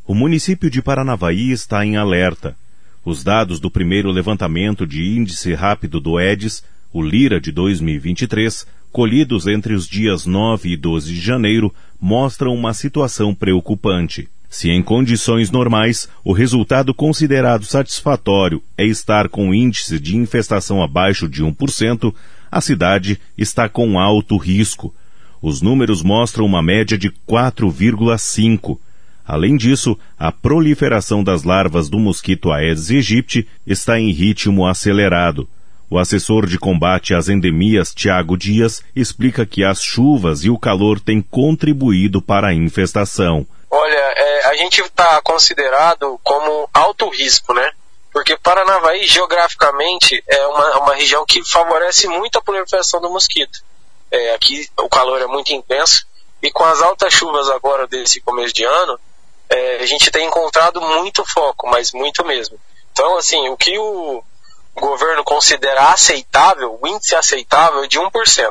O município de Paranavaí está em alerta. Os dados do primeiro levantamento de índice rápido do Edis, o LIRA de 2023, colhidos entre os dias 9 e 12 de janeiro, mostram uma situação preocupante. Se em condições normais, o resultado considerado satisfatório é estar com índice de infestação abaixo de 1%, a cidade está com alto risco. Os números mostram uma média de 4,5%. Além disso, a proliferação das larvas do mosquito Aedes aegypti está em ritmo acelerado. O assessor de combate às endemias, Tiago Dias, explica que as chuvas e o calor têm contribuído para a infestação. Olha, a gente está considerado como alto risco, né? Porque Paranavaí, geograficamente, é uma região que favorece muito a proliferação do mosquito. Aqui o calor é muito intenso e com as altas chuvas agora desse começo de ano, a gente tem encontrado muito foco, mas muito mesmo. Então, assim, o que o governo considera aceitável, o índice aceitável é de 1%.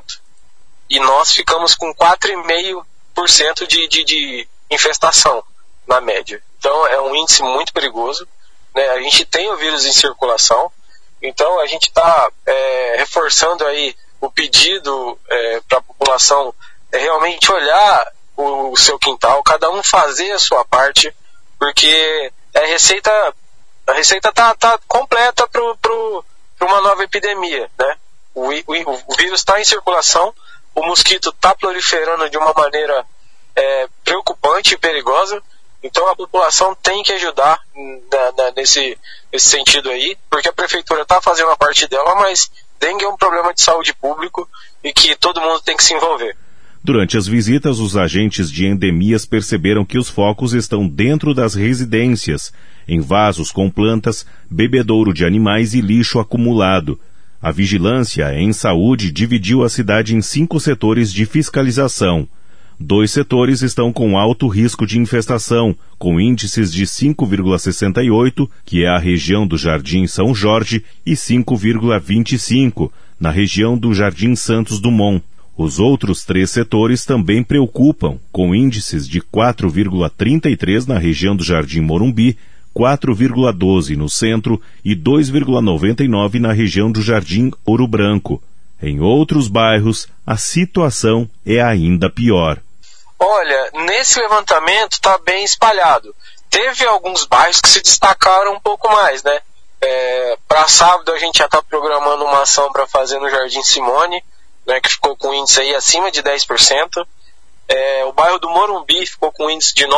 E nós ficamos com 4,5% de infestação, na média. Então, é um índice muito perigoso, né? A gente tem o vírus em circulação, então a gente está reforçando aí o pedido para a população realmente olhar o seu quintal, cada um fazer a sua parte, porque a receita tá completa para uma nova epidemia, né? O vírus está em circulação, o mosquito está proliferando de uma maneira preocupante e perigosa, então a população tem que ajudar nesse sentido aí, porque a prefeitura está fazendo a parte dela, mas dengue é um problema de saúde público e que todo mundo tem que se envolver. Durante as visitas, os agentes de endemias perceberam que os focos estão dentro das residências, em vasos com plantas, bebedouro de animais e lixo acumulado. A vigilância em saúde dividiu a cidade em 5 setores de fiscalização. 2 setores estão com alto risco de infestação, com índices de 5,68, que é a região do Jardim São Jorge, e 5,25, na região do Jardim Santos Dumont. Os outros 3 setores também preocupam, com índices de 4,33 na região do Jardim Morumbi, 4,12 no centro e 2,99 na região do Jardim Ouro Branco. Em outros bairros, a situação é ainda pior. Olha, nesse levantamento está bem espalhado. Teve alguns bairros que se destacaram um pouco mais, né? Para sábado a gente já está programando uma ação para fazer no Jardim Simone, né, que ficou com índice aí acima de 10%. O bairro do Morumbi ficou com índice de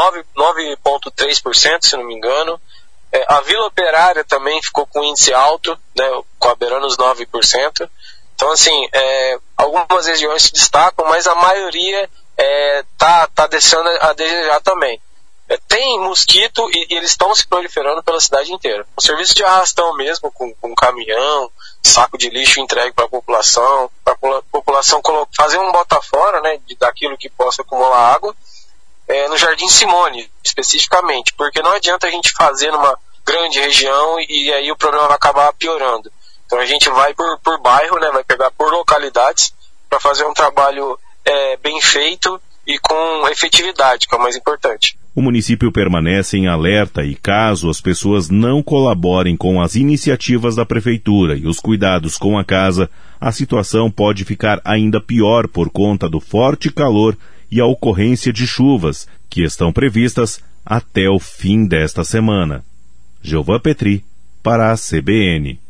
9,3%, se não me engano. A Vila Operária também ficou com índice alto, né, beirando os 9%. Então, assim, algumas regiões se destacam, mas a maioria tá deixando a desejar também. Tem mosquito e eles estão se proliferando pela cidade inteira. O serviço de arrastão mesmo, com caminhão, saco de lixo entregue para a população fazer um bota fora, né, daquilo que possa acumular água, no Jardim Simone, especificamente, porque não adianta a gente fazer numa grande região e aí o problema vai acabar piorando. Então a gente vai por bairro, né, vai pegar por localidades para fazer um trabalho bem feito e com efetividade, que é o mais importante. O município permanece em alerta e, caso as pessoas não colaborem com as iniciativas da prefeitura e os cuidados com a casa, a situação pode ficar ainda pior por conta do forte calor e a ocorrência de chuvas, que estão previstas até o fim desta semana. Gilvan Petri, para a CBN.